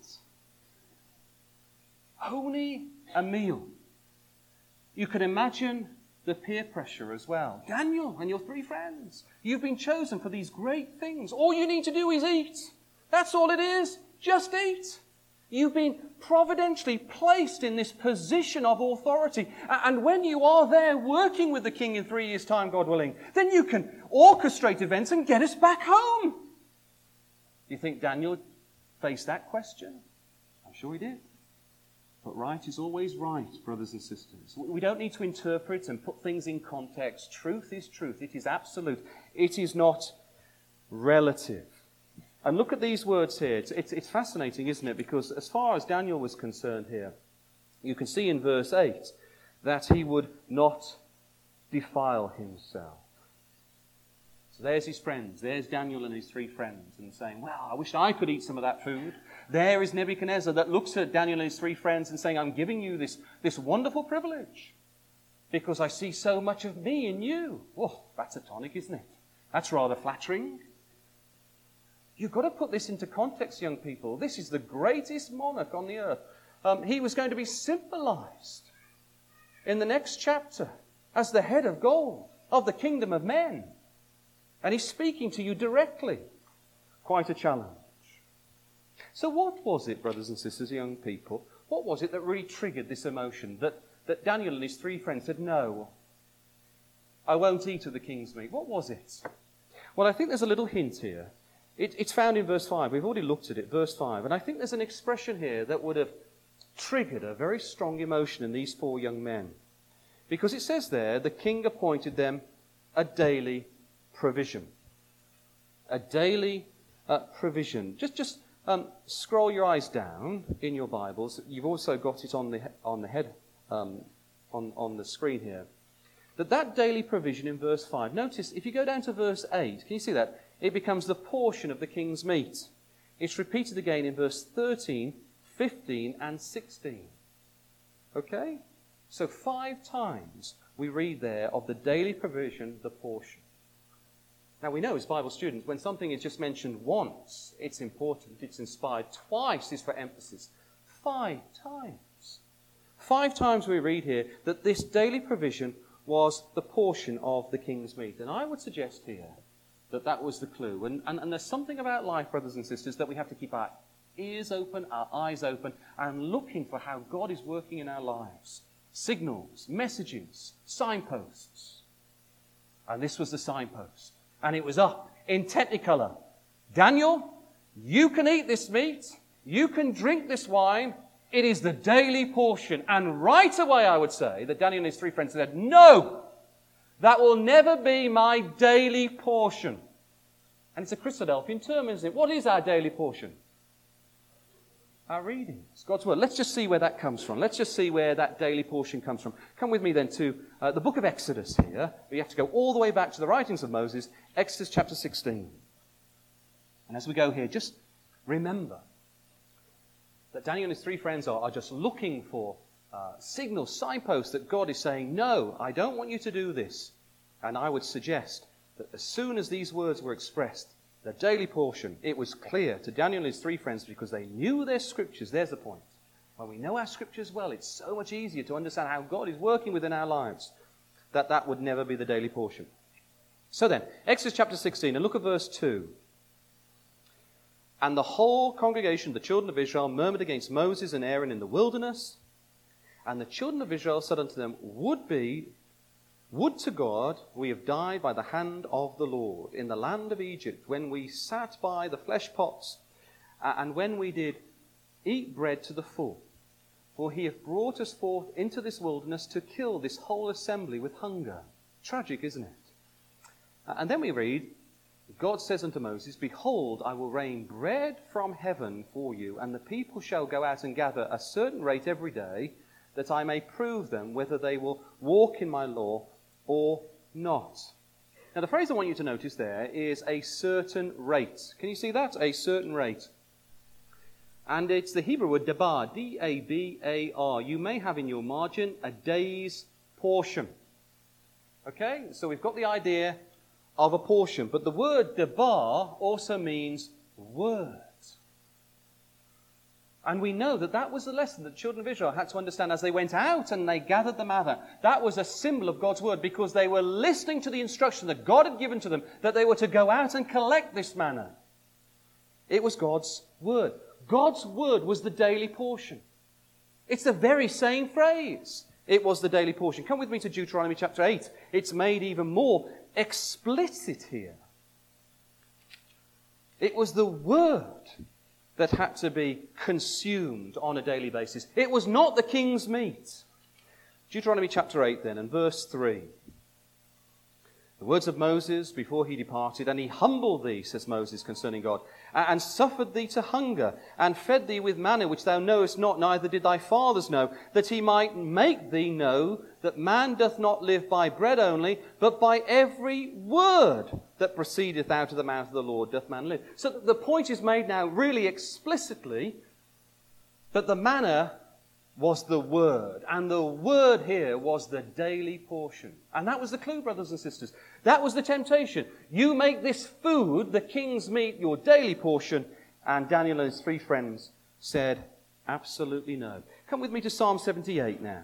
Only a meal. You can imagine the peer pressure as well. Daniel and your 3 friends, you've been chosen for these great things. All you need to do is eat. That's all it is. Just eat. You've been providentially placed in this position of authority. And when you are there working with the king in 3 years' time, God willing, then you can orchestrate events and get us back home. Do you think Daniel faced that question? I'm sure he did. But right is always right, brothers and sisters. We don't need to interpret and put things in context. Truth is truth. It is absolute. It is not relative. And look at these words here. It's fascinating, isn't it? Because as far as Daniel was concerned here, you can see in verse 8 that he would not defile himself. So there's his friends. There's Daniel and his 3 friends, and saying, well, I wish I could eat some of that food. There is Nebuchadnezzar that looks at Daniel and his 3 friends and saying, I'm giving you this wonderful privilege because I see so much of me in you. Oh, that's a tonic, isn't it? That's rather flattering. You've got to put this into context, young people. This is the greatest monarch on the earth. He was going to be symbolized in the next chapter as the head of gold of the kingdom of men. And he's speaking to you directly. Quite a challenge. So what was it, brothers and sisters, young people, what was it that really triggered this emotion? That Daniel and his 3 friends said, no, I won't eat of the king's meat. What was it? Well, I think there's a little hint here. It's found in verse 5. We've already looked at it, verse 5. And I think there's an expression here that would have triggered a very strong emotion in these 4 young men. Because it says there, the king appointed them a daily provision. A daily provision. Just scroll your eyes down in your Bibles. You've also got it on the head, on the screen here. That daily provision in verse 5. Notice, if you go down to verse 8, can you see that? It becomes the portion of the king's meat. It's repeated again in verse 13, 15, and 16. Okay? So 5 times we read there of the daily provision, the portion. Now we know as Bible students, when something is just mentioned once, it's important, it's inspired. Twice is for emphasis. 5 times. 5 times we read here that this daily provision was the portion of the king's meat. And I would suggest here that was the clue. And there's something about life, brothers and sisters, that we have to keep our ears open, our eyes open, and looking for how God is working in our lives. Signals, messages, signposts. And this was the signpost. And it was up in Technicolor. Daniel, you can eat this meat. You can drink this wine. It is the daily portion. And right away, I would say that Daniel and his 3 friends said, no, that will never be my daily portion. And it's a Christadelphian term, isn't it? What is our daily portion? Our readings, God's Word. Let's just see where that comes from. Let's just see where that daily portion comes from. Come with me then to the book of Exodus here. We have to go all the way back to the writings of Moses, Exodus chapter 16. And as we go here, just remember that Daniel and his 3 friends are just looking for signals, signposts that God is saying, no, I don't want you to do this. And I would suggest that as soon as these words were expressed, the daily portion, it was clear to Daniel and his 3 friends because they knew their scriptures. There's the point. When we know our scriptures well, it's so much easier to understand how God is working within our lives that would never be the daily portion. So then, Exodus chapter 16, and look at verse 2. And the whole congregation of the children of Israel murmured against Moses and Aaron in the wilderness. And the children of Israel said unto them, Would to God we have died by the hand of the Lord in the land of Egypt, when we sat by the flesh pots, and when we did eat bread to the full. For he hath brought us forth into this wilderness to kill this whole assembly with hunger. Tragic, isn't it? And then we read, God says unto Moses, Behold, I will rain bread from heaven for you, and the people shall go out and gather a certain rate every day, that I may prove them whether they will walk in my law or not. Now, the phrase I want you to notice there is a certain rate. Can you see that? A certain rate. And it's the Hebrew word dabar, D-A-B-A-R. You may have in your margin a day's portion. Okay? So we've got the idea of a portion. But the word dabar also means word. And we know that that was the lesson that the children of Israel had to understand as they went out and they gathered the manna. That was a symbol of God's word because they were listening to the instruction that God had given to them that they were to go out and collect this manna. It was God's word. God's word was the daily portion. It's the very same phrase. It was the daily portion. Come with me to Deuteronomy chapter 8. It's made even more explicit here. It was the word that had to be consumed on a daily basis. It was not the king's meat. Deuteronomy chapter 8 then, and verse 3. The words of Moses before he departed, and he humbled thee, says Moses concerning God, and suffered thee to hunger, and fed thee with manna which thou knowest not, neither did thy fathers know, that he might make thee know that man doth not live by bread only, but by every word that proceedeth out of the mouth of the Lord doth man live. So the point is made now really explicitly that the manna was the word, and the word here was the daily portion. And that was the clue, brothers and sisters. That was the temptation. You make this food, the king's meat, your daily portion. And Daniel and his three friends said, absolutely no. Come with me to Psalm 78 now.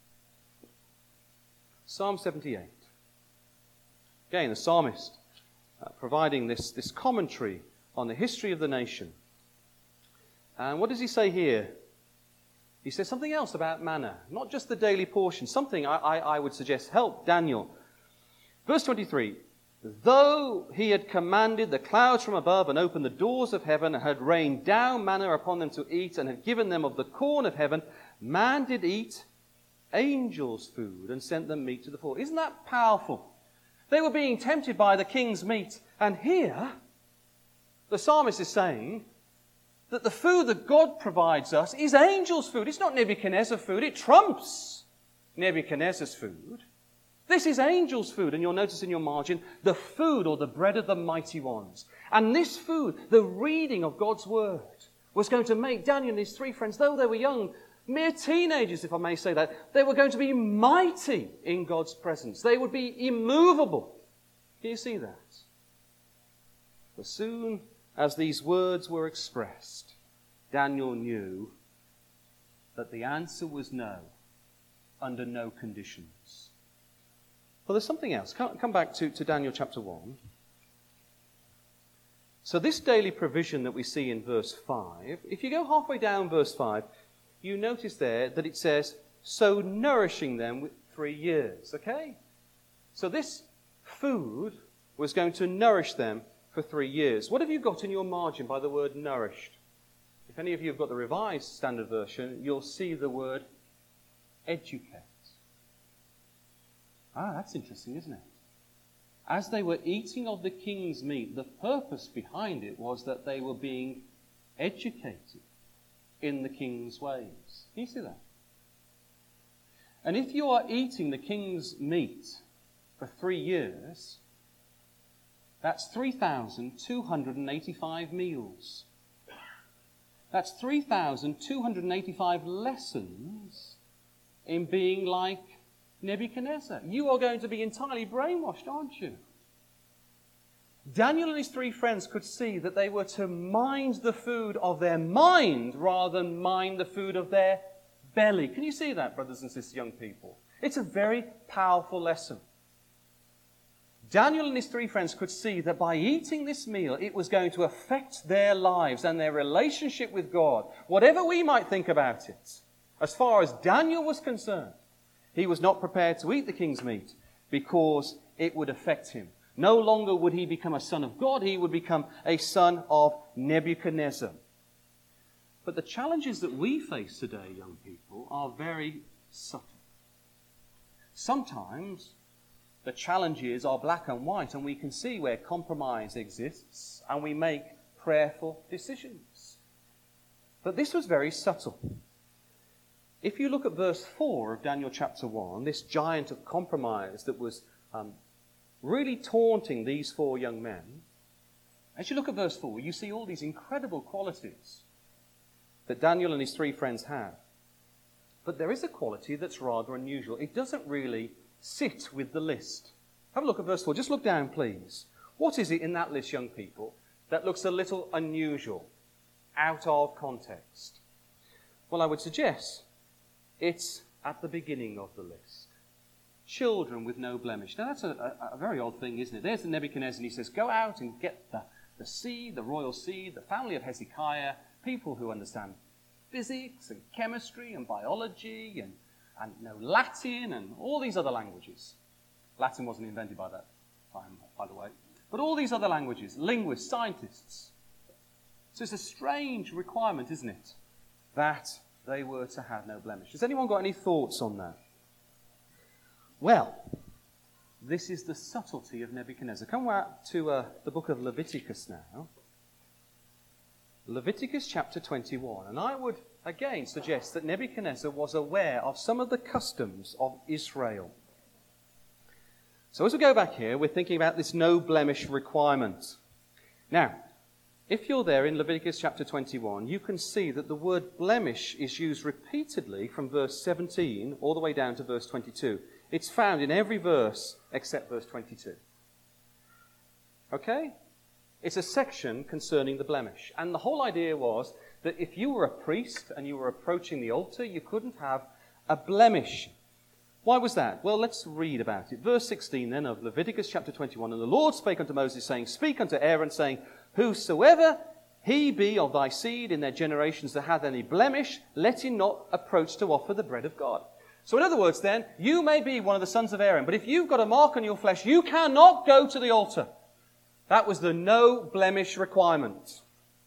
Psalm 78. Again, the psalmist providing this commentary on the history of the nation. And what does he say here? He says something else about manna, not just the daily portion, something I would suggest helped Daniel. Verse 23, though he had commanded the clouds from above and opened the doors of heaven and had rained down manna upon them to eat and had given them of the corn of heaven, man did eat angels' food and sent them meat to the full. Isn't that powerful? They were being tempted by the king's meat. And here, the psalmist is saying that the food that God provides us is angels' food. It's not Nebuchadnezzar's food. It trumps Nebuchadnezzar's food. This is angels' food. And you'll notice in your margin, the food or the bread of the mighty ones. And this food, the reading of God's word, was going to make Daniel and his three friends, though they were young, mere teenagers, if I may say that, they were going to be mighty in God's presence. They would be immovable. Can you see that? As soon as these words were expressed, Daniel knew that the answer was no, under no conditions. Well, there's something else. Come back to Daniel chapter 1. So this daily provision that we see in verse 5, if you go halfway down verse 5, you notice there that it says, so nourishing them with 3 years. Okay? So this food was going to nourish them for 3 years. What have you got in your margin by the word nourished? If any of you have got the Revised Standard Version, you'll see the word educate. That's interesting, isn't it? As they were eating of the king's meat, the purpose behind it was that they were being educated in the king's ways. Can you see that? And if you are eating the king's meat for 3 years, that's 3,285 meals. That's 3,285 lessons in being like Nebuchadnezzar. You are going to be entirely brainwashed, aren't you? Daniel and his three friends could see that they were to mind the food of their mind rather than mind the food of their belly. Can you see that, brothers and sisters, young people? It's a very powerful lesson. Daniel and his three friends could see that by eating this meal, it was going to affect their lives and their relationship with God. Whatever we might think about it, as far as Daniel was concerned, he was not prepared to eat the king's meat because it would affect him. No longer would he become a son of God, he would become a son of Nebuchadnezzar. But the challenges that we face today, young people, are very subtle. Sometimes the challenges are black and white, and we can see where compromise exists, and we make prayerful decisions. But this was very subtle. If you look at verse 4 of Daniel chapter 1, this giant of compromise that was really taunting these 4 young men, as you look at verse 4, you see all these incredible qualities that Daniel and his 3 friends have. But there is a quality that's rather unusual. It doesn't really sit with the list. Have a look at verse 4. Just look down, please. What is it in that list, young people, that looks a little unusual, out of context? Well, I would suggest it's at the beginning of the list. Children with no blemish. Now, that's a very odd thing, isn't it? There's the Nebuchadnezzar, and he says, go out and get the seed, the royal seed, the family of Hezekiah, people who understand physics and chemistry and biology and know Latin and all these other languages. Latin wasn't invented by that time, by the way. But all these other languages, linguists, scientists. So it's a strange requirement, isn't it, that they were to have no blemish. Has anyone got any thoughts on that? Well, this is the subtlety of Nebuchadnezzar. Come back to the book of Leviticus now. Leviticus chapter 21. And I would again suggest that Nebuchadnezzar was aware of some of the customs of Israel. So as we go back here, we're thinking about this no blemish requirement. Now, if you're there in Leviticus chapter 21, you can see that the word blemish is used repeatedly from verse 17 all the way down to verse 22. It's found in every verse except verse 22. Okay? It's a section concerning the blemish. And the whole idea was that if you were a priest and you were approaching the altar, you couldn't have a blemish. Why was that? Well, let's read about it. Verse 16 then of Leviticus chapter 21. And the Lord spake unto Moses, saying, Speak unto Aaron, saying, Whosoever he be of thy seed in their generations that hath any blemish, let him not approach to offer the bread of God. So in other words then, you may be one of the sons of Aaron, but if you've got a mark on your flesh, you cannot go to the altar. That was the no blemish requirement.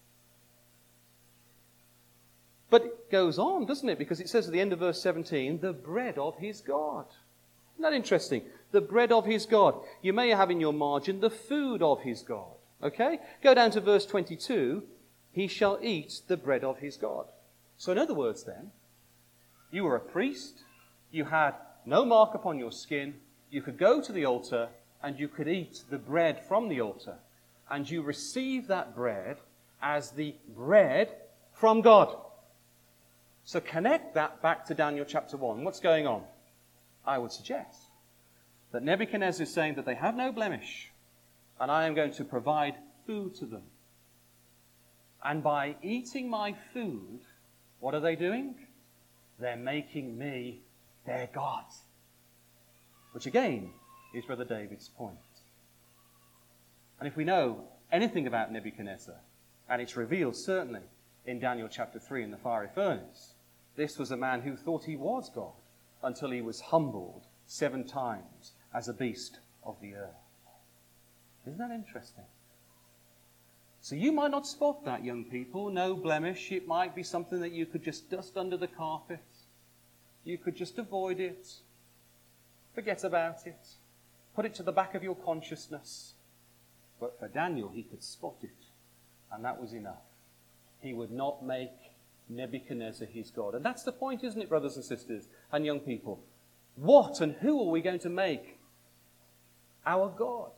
But it goes on, doesn't it? Because it says at the end of verse 17, the bread of his God. Isn't that interesting? The bread of his God. You may have in your margin the food of his God. Okay? Go down to verse 22. He shall eat the bread of his God. So in other words then, you were a priest. You had no mark upon your skin. You could go to the altar and you could eat the bread from the altar. And you receive that bread as the bread from God. So connect that back to Daniel chapter 1. What's going on? I would suggest that Nebuchadnezzar is saying that they have no blemish, and I am going to provide food to them. And by eating my food, what are they doing? They're making me their God. Which again is Brother David's point. And if we know anything about Nebuchadnezzar, and it's revealed certainly in Daniel chapter 3 in the fiery furnace, this was a man who thought he was God until he was humbled 7 times as a beast of the earth. Isn't that interesting? So you might not spot that, young people. No blemish. It might be something that you could just dust under the carpet. You could just avoid it. Forget about it. Put it to the back of your consciousness. But for Daniel, he could spot it. And that was enough. He would not make Nebuchadnezzar his God. And that's the point, isn't it, brothers and sisters and young people? What and who are we going to make our God?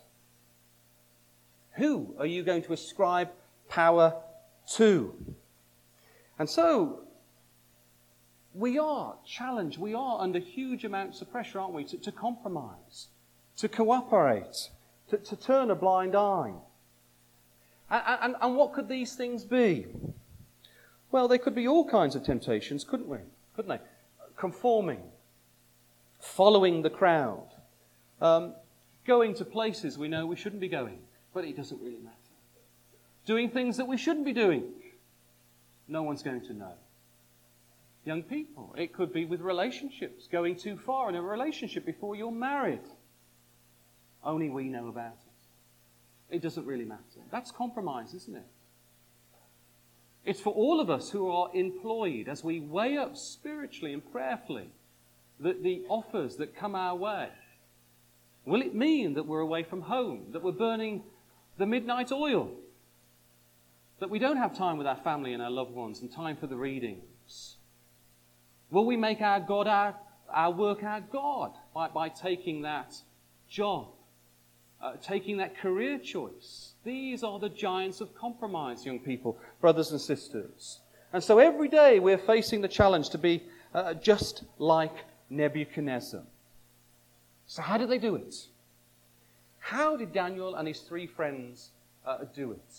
Who are you going to ascribe power to? And so, we are challenged, we are under huge amounts of pressure, aren't we, to compromise, to cooperate, to turn a blind eye. And what could these things be? Well, there could be all kinds of temptations, couldn't they? Conforming, following the crowd, going to places we know we shouldn't be going, but it doesn't really matter. Doing things that we shouldn't be doing. No one's going to know. Young people, it could be with relationships, going too far in a relationship before you're married. Only we know about it. It doesn't really matter. That's compromise, isn't it? It's for all of us who are employed as we weigh up spiritually and prayerfully the offers that come our way. Will it mean that we're away from home, that we're burning the midnight oil, that we don't have time with our family and our loved ones and time for the readings? Will we make our God our work our God by taking that job taking that career choice. These are the giants of compromise, young people, brothers and sisters. And so every day we're facing the challenge to be just like Nebuchadnezzar. So how did they do it? How did Daniel and his 3 friends do it?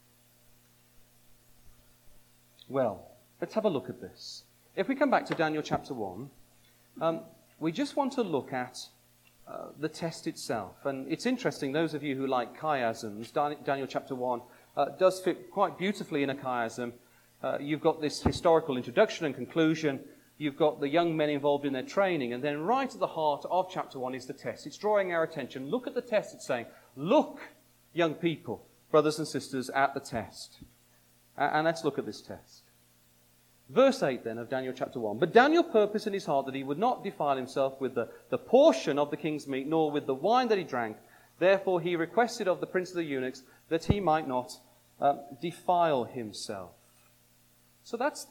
Well, let's have a look at this. If we come back to Daniel chapter 1, we just want to look at the test itself. And it's interesting, those of you who like chiasms, Daniel chapter 1 does fit quite beautifully in a chiasm. You've got this historical introduction and conclusion. You've got the young men involved in their training. And then right at the heart of chapter 1 is the test. It's drawing our attention. Look at the test. It's saying, look, young people, brothers and sisters, at the test. And let's look at this test. Verse 8 then of Daniel chapter 1. But Daniel purposed in his heart that he would not defile himself with the portion of the king's meat, nor with the wine that he drank. Therefore he requested of the prince of the eunuchs that he might not defile himself. So that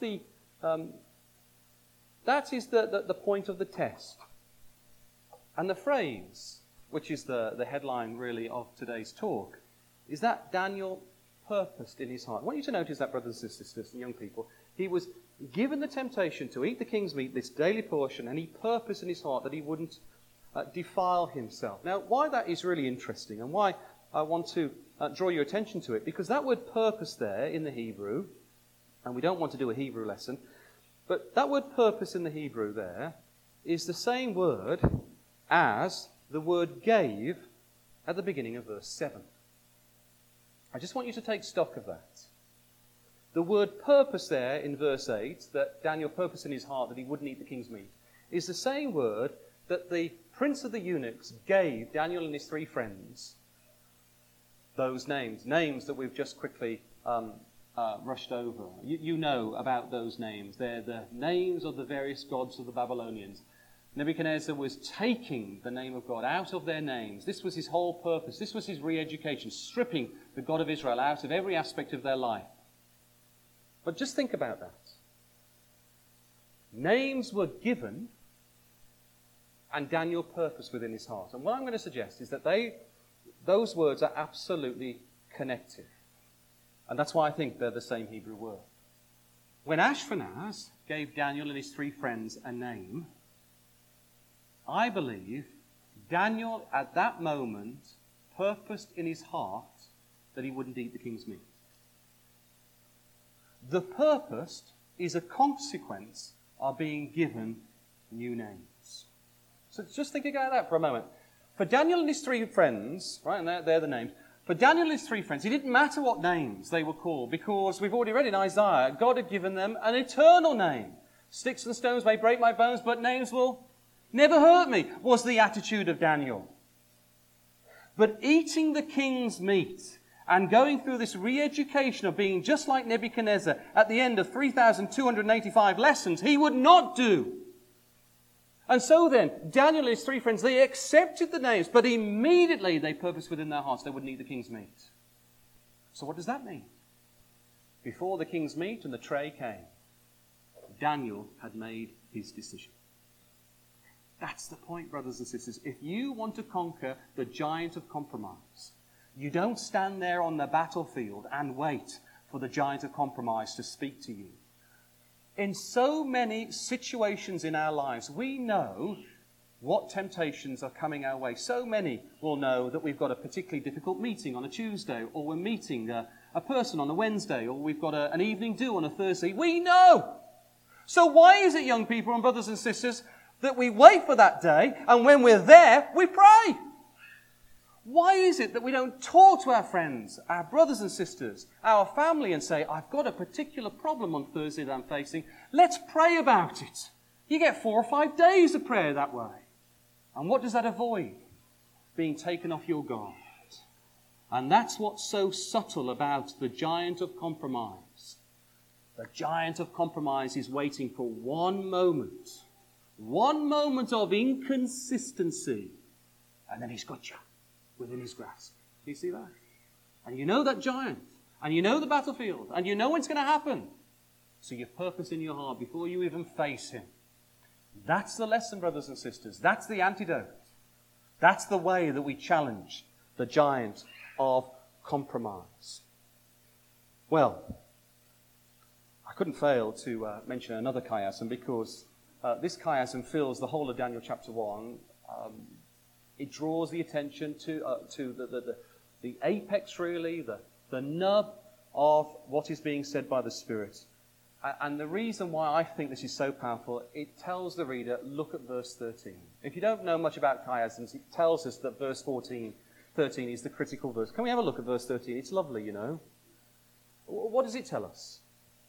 is the point of the test. And the phrase, which is the headline really of today's talk, is that Daniel purposed in his heart. I want you to notice that, brothers and sisters and young people. He was given the temptation to eat the king's meat, this daily portion, and he purposed in his heart that he wouldn't defile himself. Now, why that is really interesting and why I want to draw your attention to it, because that word purpose there in the Hebrew, and we don't want to do a Hebrew lesson, but that word purpose in the Hebrew there is the same word as the word gave at the beginning of verse 7. I just want you to take stock of that. The word purpose there in verse 8, that Daniel purposed in his heart that he wouldn't eat the king's meat, is the same word that the prince of the eunuchs gave Daniel and his 3 friends those names that we've just quickly rushed over. You know about those names. They're the names of the various gods of the Babylonians. Nebuchadnezzar was taking the name of God out of their names. This was his whole purpose. This was his re-education, stripping the God of Israel out of every aspect of their life. But just think about that. Names were given, and Daniel purposed within his heart. And what I'm going to suggest is that those words are absolutely connected. And that's why I think they're the same Hebrew word. When Ashpenaz gave Daniel and his 3 friends a name, I believe Daniel at that moment purposed in his heart that he wouldn't eat the king's meat. The purpose is a consequence of being given new names. So just think about that for a moment. For Daniel and his 3 friends, right, and they're the names. For Daniel and his 3 friends, it didn't matter what names they were called, because we've already read in Isaiah, God had given them an eternal name. Sticks and stones may break my bones, but names will never hurt me, was the attitude of Daniel. But eating the king's meat and going through this re-education of being just like Nebuchadnezzar at the end of 3,285 lessons, he would not do. And so then, Daniel and his 3 friends, they accepted the names, but immediately they purposed within their hearts they wouldn't eat the king's meat. So what does that mean? Before the king's meat and the tray came, Daniel had made his decision. That's the point, brothers and sisters. If you want to conquer the giant of compromise, you don't stand there on the battlefield and wait for the giant of compromise to speak to you. In so many situations in our lives, we know what temptations are coming our way. So many will know that we've got a particularly difficult meeting on a Tuesday, or we're meeting a person on a Wednesday, or we've got an evening do on a Thursday. We know! So why is it, young people and brothers and sisters, that we wait for that day, and when we're there, we pray? Why is it that we don't talk to our friends, our brothers and sisters, our family, and say, I've got a particular problem on Thursday that I'm facing. Let's pray about it. You get 4 or 5 days of prayer that way. And what does that avoid? Being taken off your guard. And that's what's so subtle about the giant of compromise. The giant of compromise is waiting for one moment of inconsistency, and then he's got you within his grasp. Do you see that? And you know that giant, and you know the battlefield, and you know what's going to happen. So you purpose in your heart before you even face him. That's the lesson, brothers and sisters. That's the antidote. That's the way that we challenge the giant of compromise. Well, I couldn't fail to mention another chiasm, because this chiasm fills the whole of Daniel chapter 1. It draws the attention to the apex, really, the nub of what is being said by the Spirit. And the reason why I think this is so powerful, it tells the reader, look at verse 13. If you don't know much about chiasms, it tells us that verse 13 is the critical verse. Can we have a look at verse 13? It's lovely, you know. What does it tell us?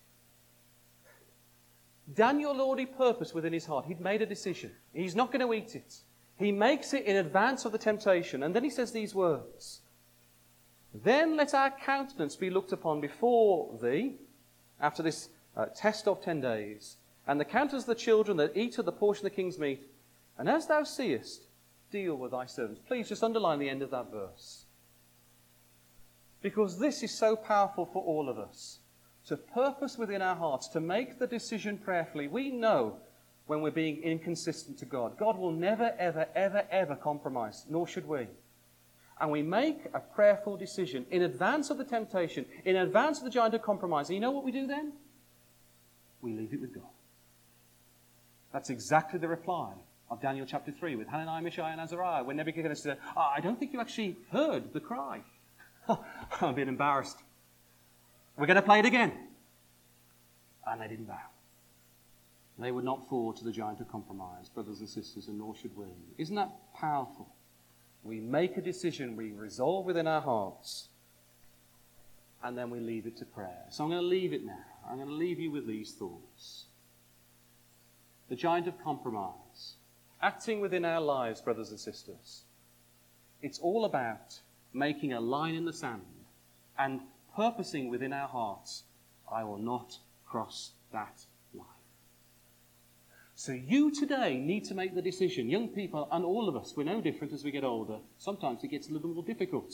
Daniel already purposed within his heart. He'd made a decision. He's not going to eat it. He makes it in advance of the temptation. And then he says these words. Then let our countenance be looked upon before thee, after this test of 10 days, and the countenance of the children that eat of the portion of the king's meat. And as thou seest, deal with thy servants. Please just underline the end of that verse. Because this is so powerful for all of us. To purpose within our hearts, to make the decision prayerfully. We know when we're being inconsistent to God. God will never, ever, ever, ever compromise, nor should we. And we make a prayerful decision in advance of the temptation, in advance of the giant of compromise. And you know what we do then? We leave it with God. That's exactly the reply of Daniel chapter 3 with Hananiah, Mishael, and Azariah, when Nebuchadnezzar said, I don't think you actually heard the cry. I'm a bit embarrassed. We're going to play it again. And they didn't bow. They would not fall to the giant of compromise, brothers and sisters, and nor should we. Isn't that powerful? We make a decision, we resolve within our hearts, and then we leave it to prayer. So I'm going to leave it now. I'm going to leave you with these thoughts. The giant of compromise, acting within our lives, brothers and sisters. It's all about making a line in the sand and purposing within our hearts, I will not cross that line. So you today need to make the decision. Young people, and all of us, we're no different as we get older. Sometimes it gets a little more difficult.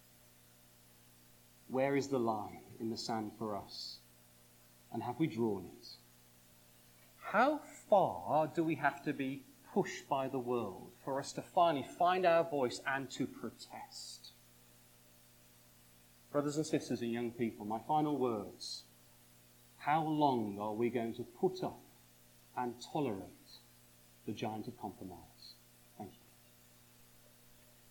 Where is the line in the sand for us? And have we drawn it? How far do we have to be pushed by the world for us to finally find our voice and to protest? Brothers and sisters and young people, my final words. How long are we going to put up and tolerate the giant of compromise?